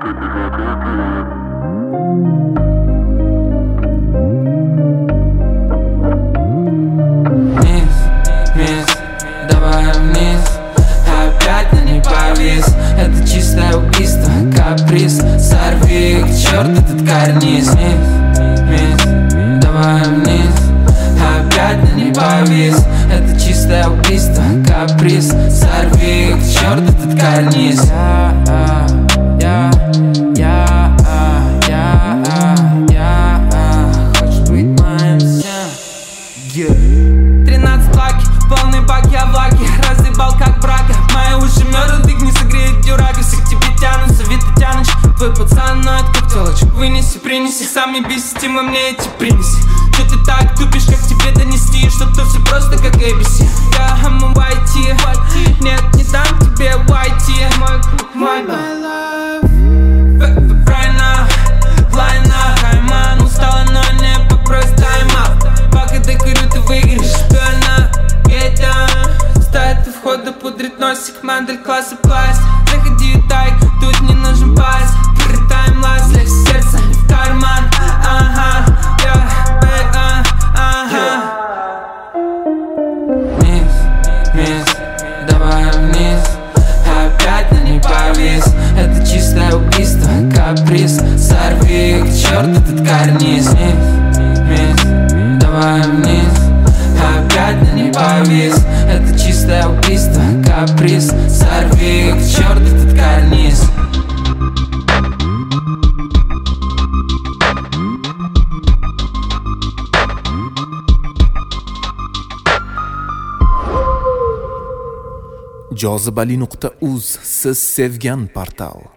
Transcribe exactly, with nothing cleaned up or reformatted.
Вниз, давай вниз, опять на ней повис. Это чистое убийство, каприз. Сорви к черту этот карниз. Вниз, вниз, давай вниз, опять на ней повис. Это чистое убийство, каприз. Сорви к черту этот карниз. Я, я, я, я, я, хочешь быть моим всем? Тринадцать лаки, полный бак, я в лаке. Разъебал как брака. Мои уши мерзнут, их не согреет дюрага. Все к тебе тянутся, Вита Тяныч. Твой пацан ноет как телочек. Вынеси, принеси, сами бесите, мы мне эти принеси. Че ты так тупишь, как тебе донести? Что тут все просто как эй би си. Я хаму уай ти. Нет, не дам тебе уай ти. Мой клуб, мой love. Правильно, лайна, хайман. Устала, но не попрось тайм-аут. Пока ты курю, ты выиграешь. Дуэльно, это стоит у входа, пудрит носик, модель класса пласт. Заходи, тайк, тут не нужен пас. Таймлайс, лишь сердце в карман. Ага, я, бэй, а, ага. Вниз, вниз, давай вниз, опять на ней повис. Это чистое убийство, каприз. Сорви к черту этот карниз. Вниз, вниз, давай вниз, опять на ней повис. Это чистое убийство, каприз. Сорви к черту этот карниз. jozibali nuqta uz siz sevgan portal.